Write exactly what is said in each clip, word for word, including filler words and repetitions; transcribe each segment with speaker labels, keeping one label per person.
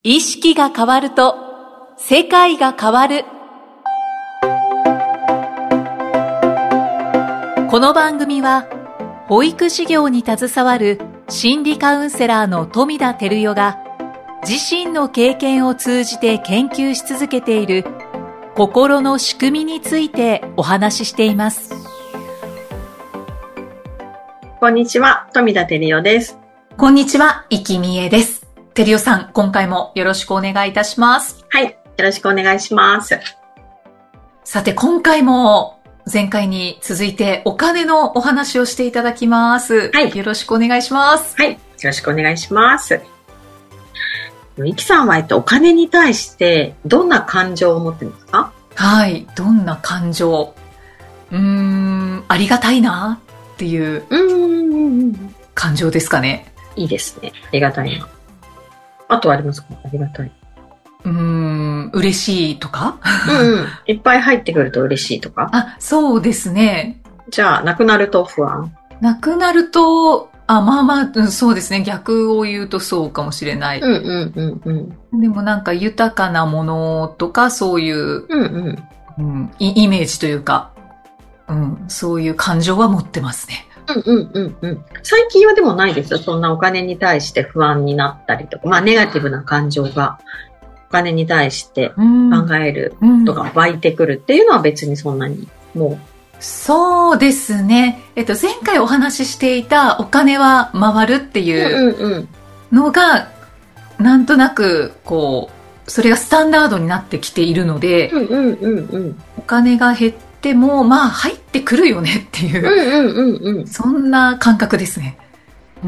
Speaker 1: 意識が変わると世界が変わる。この番組は保育事業に携わる心理カウンセラーの富田照代が自身の経験を通じて研究し続けている心の仕組みについてお話ししています。
Speaker 2: こんにちは、富田照代です。
Speaker 1: こんにちは、生きみえです。照代さん、今回もよろしくお願いいたします。
Speaker 2: はい、よろしくお願いします。
Speaker 1: さて、今回も前回に続いてお金のお話をしていただきます。はい。よろしくお願いします。
Speaker 2: はい、よろしくお願いします。いきさんは、えっと、お金に対してどんな感情を持ってますか？
Speaker 1: はい、どんな感情？うーん、ありがたいなっていう感情ですかね。
Speaker 2: いいですね。ありがたいな。あとはありますか？ありがたい。
Speaker 1: うーん、嬉しいとか
Speaker 2: うん、うん。いっぱい入ってくると嬉しいとか。
Speaker 1: あ、そうですね。
Speaker 2: じゃあ、なくなると不安？
Speaker 1: なくなると、あ、まあまあ、うん、そうですね。逆を言うとそうかもしれない。
Speaker 2: うんうんうんうん。
Speaker 1: でもなんか豊かなものとか、そういう、
Speaker 2: うんうん
Speaker 1: うん、イメージというか、うん、そういう感情は持ってますね。
Speaker 2: うんうんうんうん。最近はでもないですよ。そんなお金に対して不安になったりとか、まあネガティブな感情がお金に対して考えるとか湧いてくるっていうのは別にそんなにもう。
Speaker 1: そうですね。えっと、前回お話ししていたお金は回るっていうのが、なんとなく、こう、それがスタンダードになってきているので、
Speaker 2: うんうんうんうん、
Speaker 1: お金が減ってでも、まあ、入ってくるよねっていう、
Speaker 2: うんうんうんうん、
Speaker 1: そんな感覚ですね。うん、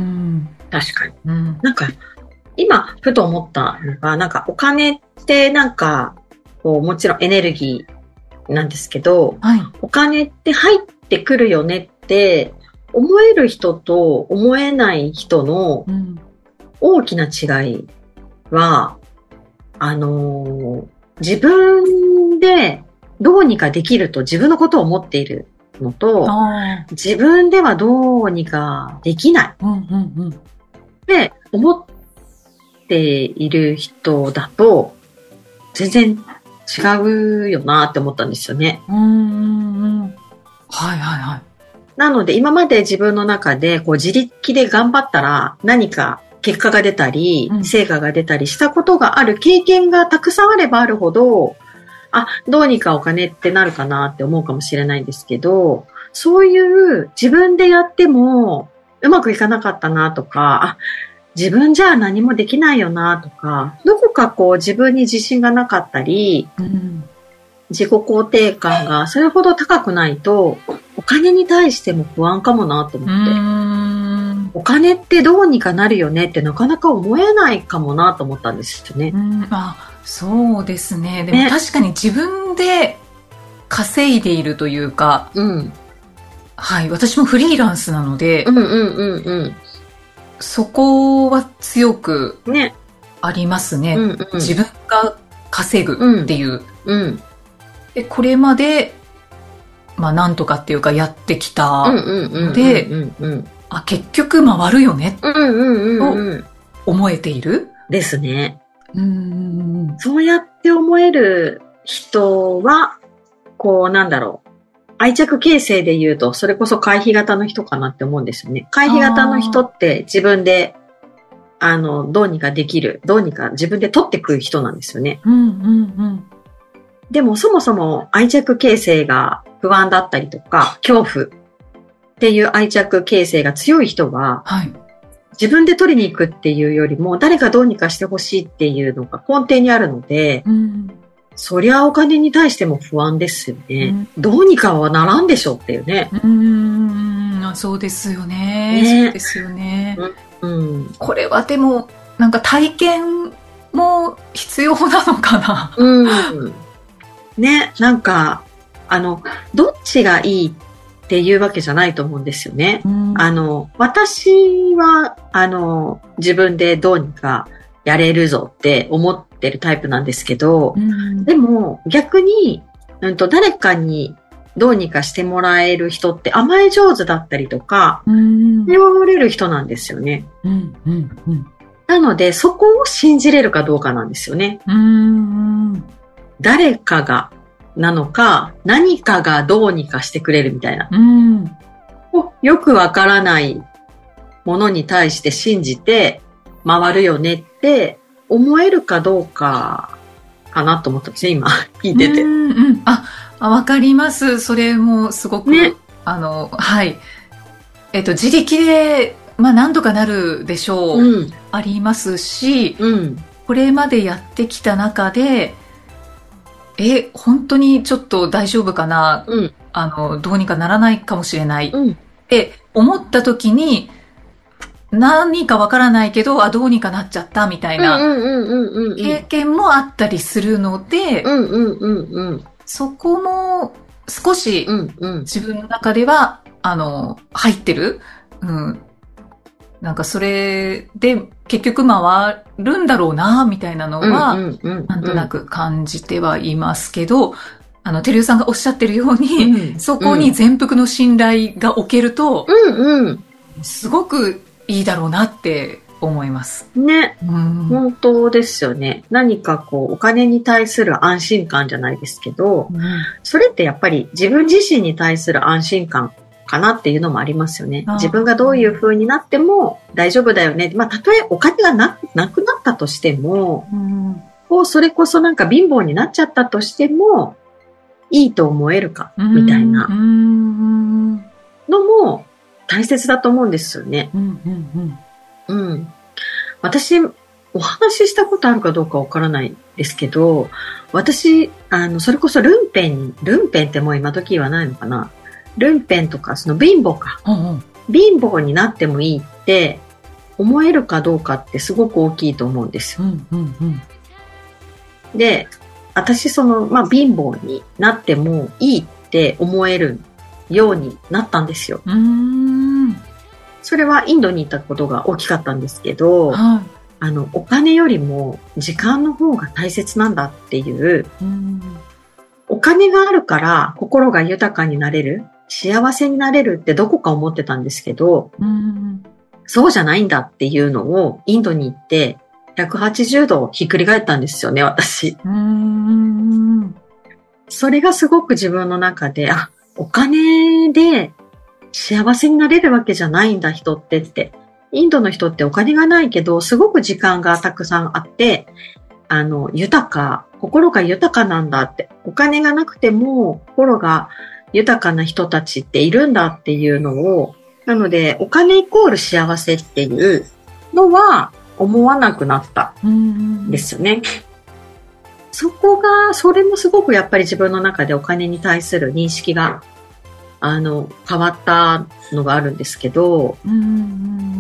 Speaker 2: 確かに。うん、なんか、今、ふと思ったのが、なんか、お金ってなんか、こう、もちろんエネルギーなんですけど、はい、お金って入ってくるよねって、思える人と思えない人の大きな違いは、あのー、自分で、どうにかできると自分のことを思っているのと、自分ではどうにかできない、うんうんうん、って思っている人だと全然違うよなって思ったんですよね。
Speaker 1: うんうんうん、はいはいはい。
Speaker 2: なので今まで自分の中でこう自力で頑張ったら何か結果が出たり、うん、成果が出たりしたことがある経験がたくさんあればあるほど、あ、どうにかお金ってなるかなって思うかもしれないんですけど、そういう自分でやってもうまくいかなかったなとか、あ、自分じゃ何もできないよなとか、どこかこう自分に自信がなかったり、うん、自己肯定感がそれほど高くないと、お金に対しても不安かもなと思って。うーん、お金ってどうにかなるよねってなかなか思えないかもなと思ったんですよね。
Speaker 1: うん、あ、そうですね。でも確かに自分で稼いでいるというか、ね、うん、はい、私もフリーランスなので、うんうんうんうん、そこは強くありますね。ね、うんうん、自分が稼ぐっていう。うんうん、でこれまで、まあなんとかっていうかやってきたので、あ、結局回るよね、と思えている。
Speaker 2: ですね。うん、そうやって思える人は、こうなんだろう。愛着形成で言うと、それこそ回避型の人かなって思うんですよね。回避型の人って自分で、あの、どうにかできる、どうにか自分で取ってくる人なんですよね。うんうんうん、でもそもそも愛着形成が不安だったりとか、恐怖っていう愛着形成が強い人は、はい、自分で取りに行くっていうよりも誰かどうにかしてほしいっていうのが根底にあるので、うん、そりゃお金に対しても不安ですよね、うん、どうにかはならんでしょうっていうね。うー
Speaker 1: ん、そうですよね。ね、そうですよね、うんうん、これはでもなんか体験も必要なのかな、うん、
Speaker 2: ね、なんかあのどっちがいいっていうわけじゃないと思うんですよね。うん、あの、私は、あの、自分でどうにかやれるぞって思ってるタイプなんですけど、うん、でも逆に、うんと、誰かにどうにかしてもらえる人って甘え上手だったりとか、うん、頼れる人なんですよね。うんうんうん、 なので、そこを信じれるかどうかなんですよね。
Speaker 1: うーん。
Speaker 2: 誰かが、なのか、何かがどうにかしてくれるみたいな。
Speaker 1: うん。
Speaker 2: よくわからないものに対して信じて回るよねって思えるかどうかかなと思ったんですね、今聞いてて。
Speaker 1: うんうん、あ、わかります。それもすごく、ね、あの、はい。えっと、自力で、まあ、なんとかなるでしょう。うん、ありますし、うん、これまでやってきた中で、え、本当にちょっと大丈夫かな、うん、あの、どうにかならないかもしれない、うん、って思った時に、何かわからないけど、あ、どうにかなっちゃったみたいな経験もあったりするので、そこも少し自分の中では、あの、入ってる。うん。なんかそれで結局回るんだろうな、みたいなのは、なんとなく感じてはいますけど、あの、てるゆさんがおっしゃってるように、うん、そこに全幅の信頼が置けると、うんうん、すごくいいだろうなって思います。
Speaker 2: ね、うん、本当ですよね。何かこう、お金に対する安心感じゃないですけど、うん、それってやっぱり自分自身に対する安心感かなっていうのもありますよね。自分がどういう風になっても大丈夫だよね。まあ、たとえお金が な, なくなったとしても、うん、こうそれこそなんか貧乏になっちゃったとしても、いいと思えるか、みたいなのも大切だと思うんですよね。うんうんうん。うん。私、お話ししたことあるかどうかわからないですけど、私、あの、それこそルンペン、ルンペンってもう今時言わないのかな。ルンペンとか、その貧乏か。うんうん、貧乏になってもいいって思えるかどうかってすごく大きいと思うんですよ。うんうんうん、で、私、その、まあ、貧乏になってもいいって思えるようになったんですよ。うーん、それはインドに行ったことが大きかったんですけど、はい、あの、お金よりも時間の方が大切なんだっていう、うん、お金があるから心が豊かになれる、幸せになれるってどこか思ってたんですけど、うん、そうじゃないんだっていうのをインドに行って、ひゃくはちじゅうどひっくり返ったんですよね、私。うーん、それがすごく自分の中で、あ、お金で幸せになれるわけじゃないんだ、人ってって。インドの人ってお金がないけど、すごく時間がたくさんあって、あの、豊か、心が豊かなんだって。お金がなくても心が豊かな人たちっているんだっていうのを、なので、お金イコール幸せっていうのは、思わなくなったんですよね。そこが、それもすごくやっぱり自分の中でお金に対する認識が、あの、変わったのがあるんですけど、うん、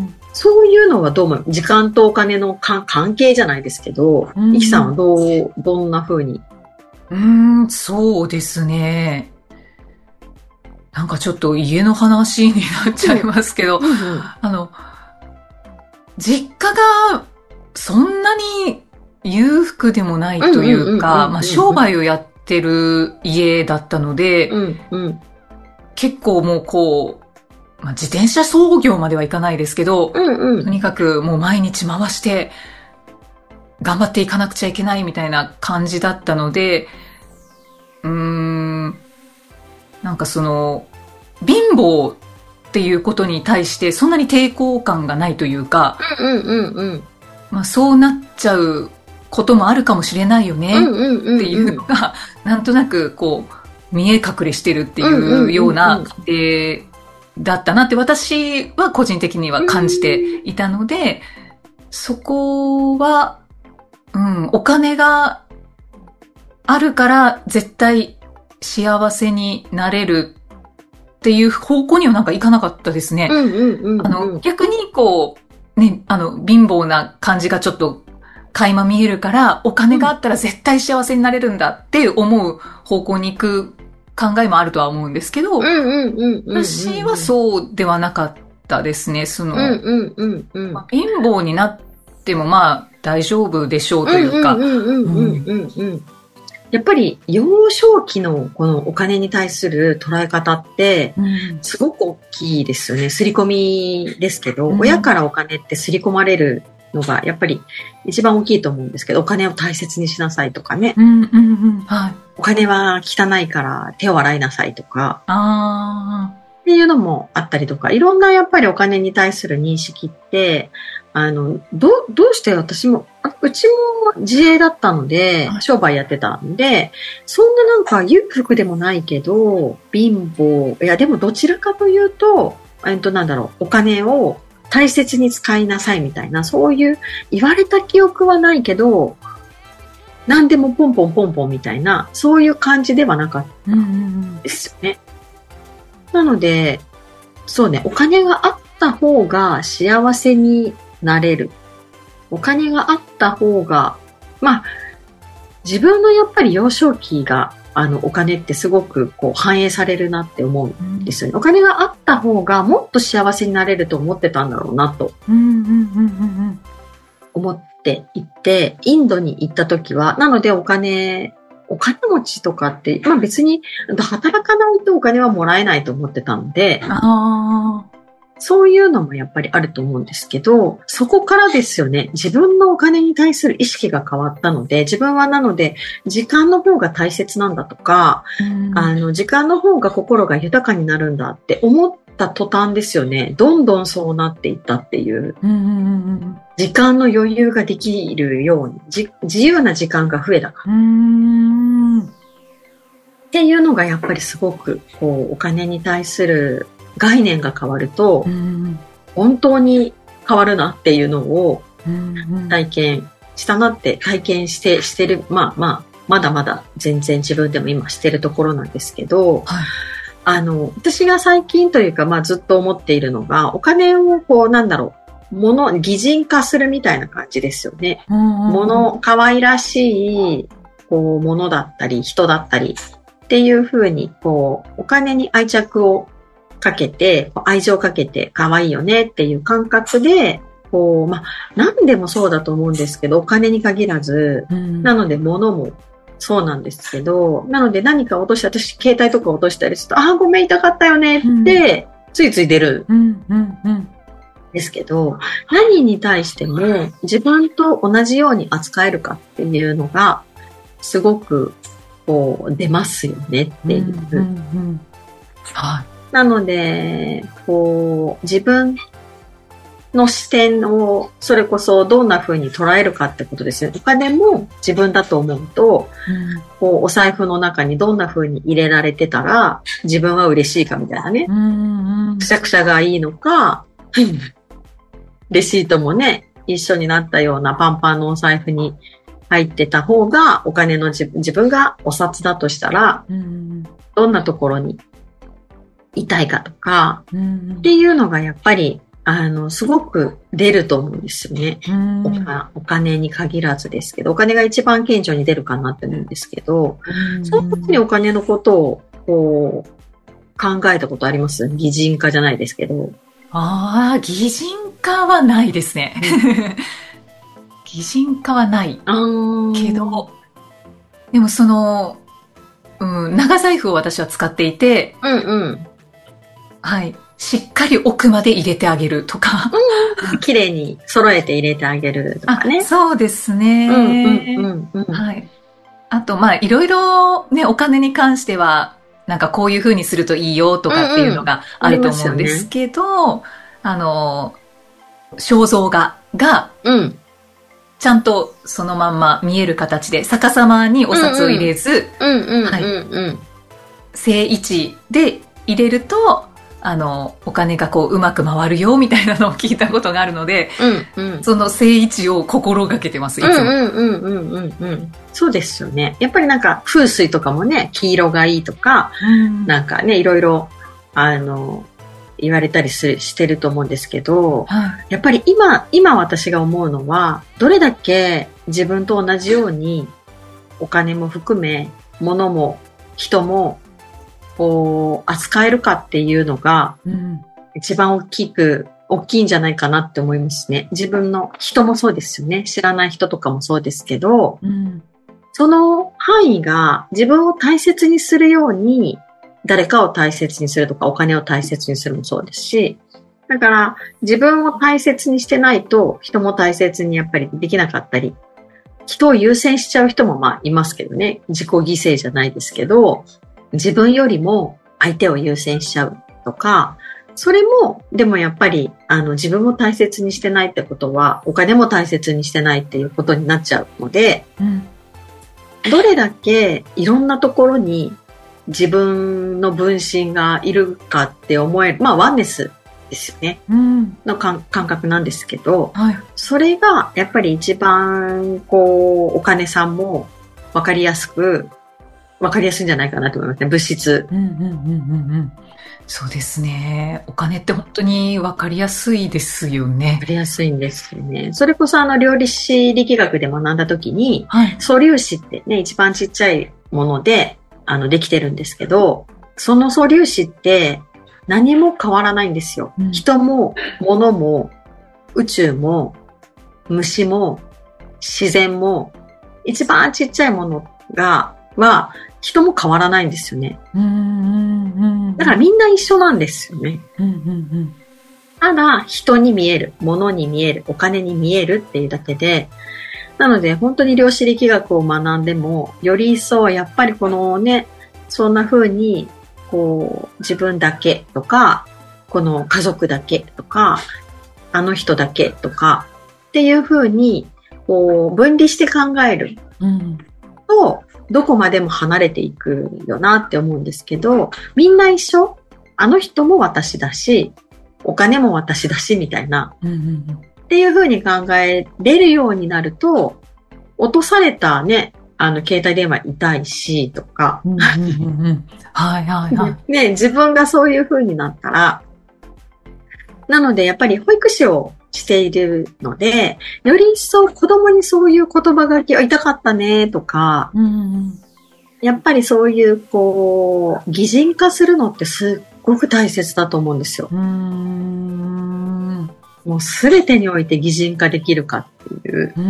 Speaker 2: そういうのはどうも、時間とお金の関係じゃないですけど、イキさんはどう、どんな風に？
Speaker 1: うーん、そうですね。なんかちょっと家の話になっちゃいますけど、うんうんうん、あの、実家がそんなに裕福でもないというか、まあ商売をやってる家だったので、うんうん、結構もうこう、まあ、自転車操業まではいかないですけど、うんうん、とにかくもう毎日回して頑張っていかなくちゃいけないみたいな感じだったので、うーん、なんかその、貧乏っていうことに対してそんなに抵抗感がないというか、うんうんうん、まあそうなっちゃうこともあるかもしれないよねっていうのが、なんとなくこう見え隠れしてるっていうような家庭だったなって私は個人的には感じていたので、そこは、うん、お金があるから絶対幸せになれるっていう方向にはなんかいかなかったですね。あの、逆にこう、ね、あの、貧乏な感じがちょっと垣間見えるから、お金があったら絶対幸せになれるんだって思う方向に行く考えもあるとは思うんですけど、私はそうではなかったですね。その、まあ、貧乏になってもまあ大丈夫でしょうというか、
Speaker 2: やっぱり幼少期のこのお金に対する捉え方ってすごく大きいですよね。刷り込みですけど、うん、親からお金って刷り込まれるのがやっぱり一番大きいと思うんですけど、お金を大切にしなさいとかね。
Speaker 1: うんうんうんはい、
Speaker 2: お金は汚いから手を洗いなさいとか。
Speaker 1: あ
Speaker 2: っていうのもあったりとか、いろんなやっぱりお金に対する認識って、あの、ど、どうして私も、うちも自営だったので、商売やってたんで、そんななんか裕福でもないけど、貧乏、いやでもどちらかというと、えっとなんだろう、お金を大切に使いなさいみたいな、そういう言われた記憶はないけど、何でもポンポンポンポンみたいな、そういう感じではなかったんですよね。なので、そうね、お金があった方が幸せになれる。お金があった方が、まあ、自分のやっぱり幼少期が、あの、お金ってすごくこう反映されるなって思うんですよね。うん、お金があった方がもっと幸せになれると思ってたんだろうなと。思っていて、インドに行った時は、なのでお金、お金持ちとかって、まあ別に働かないとお金はもらえないと思ってたので、あそういうのもやっぱりあると思うんですけど、そこからですよね、自分のお金に対する意識が変わったので、自分はなので時間の方が大切なんだとか、あの時間の方が心が豊かになるんだって思った途端ですよね、どんどんそうなっていったっていう。うんうんうん時間の余裕ができるように、じ自由な時間が増えたから。うーんっていうのがやっぱりすごく、こう、お金に対する概念が変わると、うん本当に変わるなっていうのを体験したなって、体験して、してる、まあまあ、まだまだ全然自分でも今してるところなんですけど、はい、あの、私が最近というか、まあずっと思っているのが、お金をこう、なんだろう、もの、擬人化するみたいな感じですよね。もの、可愛らしい、こう、ものだったり、人だったりっていう風に、こう、お金に愛着をかけて、愛情をかけて、可愛いよねっていう感覚で、こう、まあ、何でもそうだと思うんですけど、お金に限らず、なので物もそうなんですけど、なので何か落として、私、携帯とか落としたりすると、ああ、ごめん、痛かったよねって、ついつい出る。うんうんうんですけど、何に対しても自分と同じように扱えるかっていうのがすごくこう出ますよねっていう。うんうんうんはい、なので、こう自分の視点をそれこそどんな風に捉えるかってことですよね。お金も自分だと思うと、うん、こうお財布の中にどんな風に入れられてたら自分は嬉しいかみたいなね。うんうん、くしゃくしゃがいいのか、レシートもね、一緒になったようなパンパンのお財布に入ってた方が、お金の自分、自分がお札だとしたら、うん、どんなところにいたいかとか、うん、っていうのがやっぱり、あの、すごく出ると思うんですよね。うん、お, お金に限らずですけど、お金が一番顕著に出るかなって思うんですけど、うん、その時にお金のことを、こう、考えたことあります？擬人化じゃないですけど。
Speaker 1: ああ、擬人化はないですね。擬人化はないけど、でもその、うん、長財布を私は使っていて、うんうん、はい、しっかり奥まで入れてあげるとか、
Speaker 2: うん、綺麗に揃えて入れてあげるとかね。
Speaker 1: そうですね。うんうんうんうん、はい。あとまあいろいろね、お金に関してはなんかこういう風にするといいよとかっていうのがあると思うんですけど、うんうん、あ, ね、あの、肖像画が、ちゃんとそのまんま見える形で逆さまにお札を入れず、正位置で入れると、あの、お金がこううまく回るよみたいなのを聞いたことがあるので、うんうん、その正位置を心がけてます、いつも。うんうんうん
Speaker 2: うん、そうですよね。やっぱりなんか風水とかもね、黄色がいいとか、うん、なんかね、いろいろ、あの、言われたりすしてると思うんですけど、はい、やっぱり今、今私が思うのは、どれだけ自分と同じようにお金も含め、物も人も、こう、扱えるかっていうのが、一番大きく、大きいんじゃないかなって思いますね。自分の人もそうですよね。知らない人とかもそうですけど、うん、その範囲が自分を大切にするように、誰かを大切にするとか、お金を大切にするもそうですし、 だから、自分を大切にしてないと、人も大切にやっぱりできなかったり、人を優先しちゃう人もまあいますけどね。自己犠牲じゃないですけど、自分よりも相手を優先しちゃうとか、それも、でもやっぱり、あの、自分も大切にしてないってことは、お金も大切にしてないっていうことになっちゃうので、うん、どれだけいろんなところに自分の分身がいるかって思える、まあ、ワンネスですよね。うん、の感覚なんですけど、はい、それがやっぱり一番、こう、お金さんもわかりやすく、わかりやすいんじゃないかなと思いますね。物質。
Speaker 1: うんうんうんうんうん。そうですね。お金って本当にわかりやすいですよね。
Speaker 2: わかりやすいんですよね。それこそあの量子力学で学んだ時に、はい、素粒子ってね、一番ちっちゃいもので、あの、できてるんですけど、その素粒子って何も変わらないんですよ。うん、人も、物も、宇宙も、虫も、自然も、一番ちっちゃいものが、は、人も変わらないんですよね。うんうんうん、だからみんな一緒なんですよね。うんうんうん、ただ、人に見える、物に見える、お金に見えるっていうだけで、なので本当に量子力学を学んでも、より一層やっぱりこのね、そんな風に、こう、自分だけとか、この家族だけとか、あの人だけとか、っていう風に、こう、分離して考えると、うんどこまでも離れていくよなって思うんですけど、みんな一緒？あの人も私だし、お金も私だし、みたいな、うんうんうん。っていう風に考えれるようになると、落とされたね、あの、携帯電話痛いし、とか。うんうんうん、はいはいはい。ね、自分がそういう風になったら、なのでやっぱり保育士をしているので、より一層子供にそういう言葉がけ、痛かったねとか、うんうん、やっぱりそういうこう擬人化するのってすっごく大切だと思うんですよ。うーんもうすべてにおいて擬人化できるかっていう。うんうん、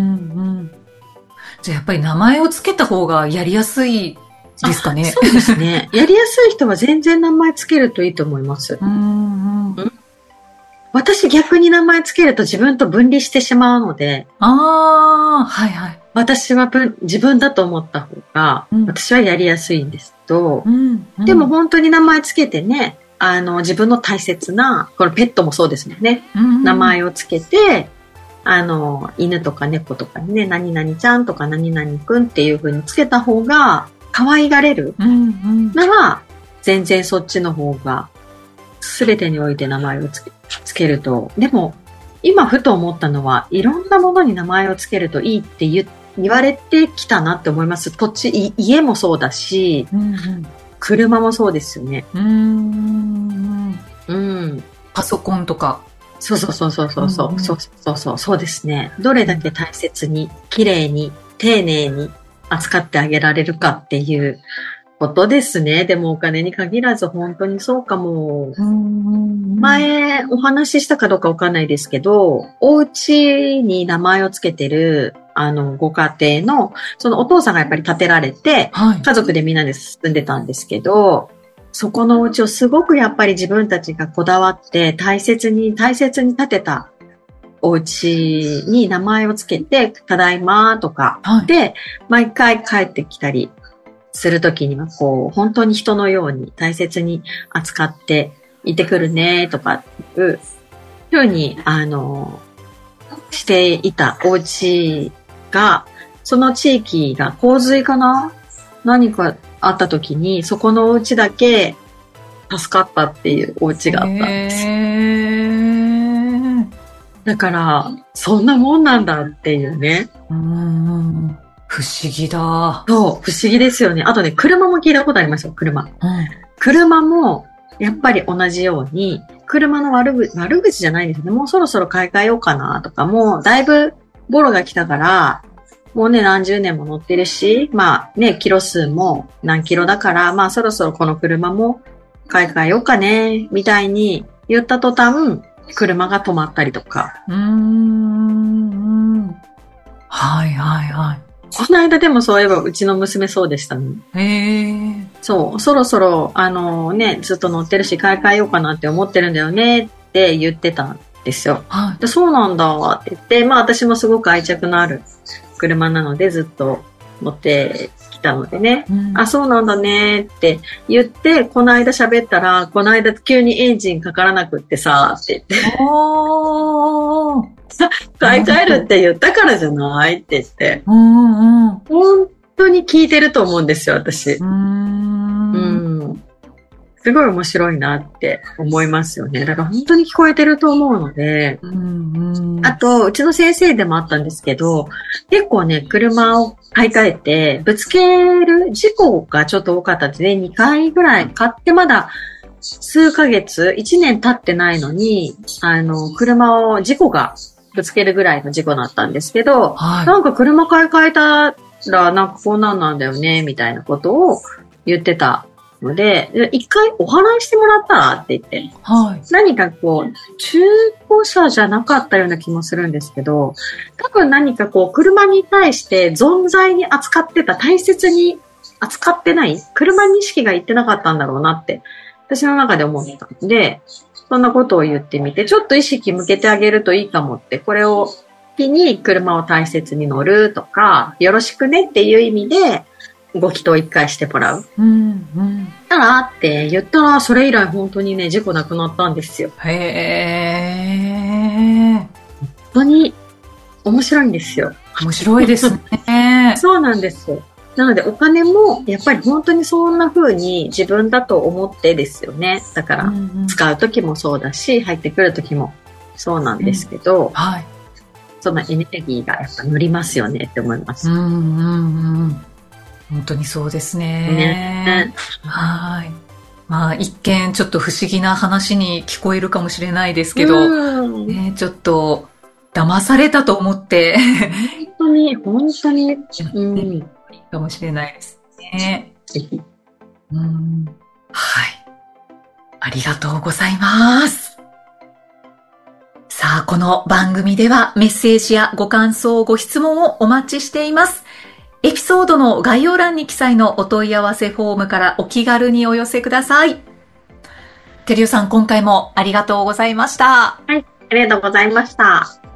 Speaker 1: じゃあやっぱり名前をつけた方がやりやすいですかね。
Speaker 2: そうですね。やりやすい人は全然名前つけるといいと思います。うんうん私逆に名前つけると自分と分離してしまうので。ああ、はいはい。私は自分だと思った方が、うん、私はやりやすいんですけど、うんうん、でも本当に名前つけてね、あの、自分の大切な、これペットもそうですもんね。うんうん、名前をつけて、あの、犬とか猫とかにね、何々ちゃんとか何々くんっていう風につけた方が可愛がれるなら、うんうん、全然そっちの方が、すべてにおいて名前をつけつけると、でも今ふと思ったのは、いろんなものに名前をつけるといいって言言われてきたなって思います。土地、家もそうだし、うんうん、車もそうですよね。うーん、
Speaker 1: うん、パソコンとか。
Speaker 2: そうそうそうそうそうそう、うんうん、そうそうそうそうですね。どれだけ大切に、綺麗に、丁寧に扱ってあげられるかっていうことですね。でもお金に限らず本当にそうかも。うん前お話ししたかどうかわかんないですけど、お家に名前をつけてるあのご家庭のそのお父さんがやっぱり建てられて、はい、家族でみんなで住んでたんですけど、そこのお家をすごくやっぱり自分たちがこだわって大切に大切に建てたお家に名前をつけて、ただいまとか、はい、で毎回帰ってきたりするときにはこう本当に人のように大切に扱っていてくるねとかっていうふうにあのしていたお家が、その地域が洪水かな何かあったときにそこのお家だけ助かったっていうお家があったんです。だからそんなもんなんだっていうね。うん
Speaker 1: 不思議だ。
Speaker 2: そう、不思議ですよね。あとね、車も聞いたことありますよ、車。うん、車も、やっぱり同じように、車の悪口、悪口じゃないんですよね。もうそろそろ買い替えようかなとか、もうだいぶボロが来たから、もうね、何十年も乗ってるし、まあね、キロ数も何キロだから、まあそろそろこの車も買い替えようかね、みたいに言った途端、車が止まったりとか。うーん。
Speaker 1: はいはいはい。
Speaker 2: この間でもそういえばうちの娘そうでしたね。へー。そう、そろそろあのね、ずっと乗ってるし買い替えようかなって思ってるんだよねっって言ってたんですよ。
Speaker 1: はい、
Speaker 2: そうなんだって言って、まあ私もすごく愛着のある車なのでずっと持ってきたのでね、うん、あ、そうなんだねって言って、この間喋ったら、この間急にエンジンかからなくってさ、って言って。
Speaker 1: おー
Speaker 2: 買い替えるって言ったからじゃないって言って。
Speaker 1: うんうん、
Speaker 2: 本当に聞いてると思うんですよ、私。
Speaker 1: うーん
Speaker 2: うんすごい面白いなって思いますよね。だから本当に聞こえてると思うので。
Speaker 1: うんうん、
Speaker 2: あと、うちの先生でもあったんですけど、結構ね、車を買い替えて、ぶつける事故がちょっと多かったので、にかいぐらい買ってまだ数ヶ月、いちねん経ってないのに、あの、車を、事故がぶつけるぐらいの事故だったんですけど、はい、なんか車買い替えたら、なんかこんなんなんだよね、みたいなことを言ってたので、一回お払いしてもらったらって言って、はい、何かこう、中古車じゃなかったような気もするんですけど、多分何かこう、車に対して存在に扱ってた、大切に扱ってない、車に意識がいってなかったんだろうなって、私の中で思ったんで、そんなことを言ってみて、ちょっと意識向けてあげるといいかもって、これを機に車を大切に乗るとか、よろしくねっていう意味で、ご祈祷一回してもらう。
Speaker 1: うんうん。
Speaker 2: たらって言ったら、それ以来本当にね、事故なくなったんですよ。
Speaker 1: へー。
Speaker 2: 本当に面白いんですよ。
Speaker 1: 面白いですね。
Speaker 2: そうなんですよ。なのでお金もやっぱり本当にそんな風に自分だと思ってですよね。だから使う時もそうだし、入ってくる時もそうなんですけど、うんはい、そのエネルギーがやっぱ乗りますよねって思います。
Speaker 1: うんうんうん本当にそうですね。ねはい。まあ一見ちょっと不思議な話に聞こえるかもしれないですけど、ね、ちょっと騙されたと思って
Speaker 2: 本当に本当に、うん、
Speaker 1: いいかもしれないですね。うん、はい。ありがとうございます。さあ、この番組ではメッセージやご感想、ご質問をお待ちしています。エピソードの概要欄に記載のお問い合わせフォームからお気軽にお寄せください。てるよさん、今回もありがとうございました。
Speaker 2: はい、ありがとうございました。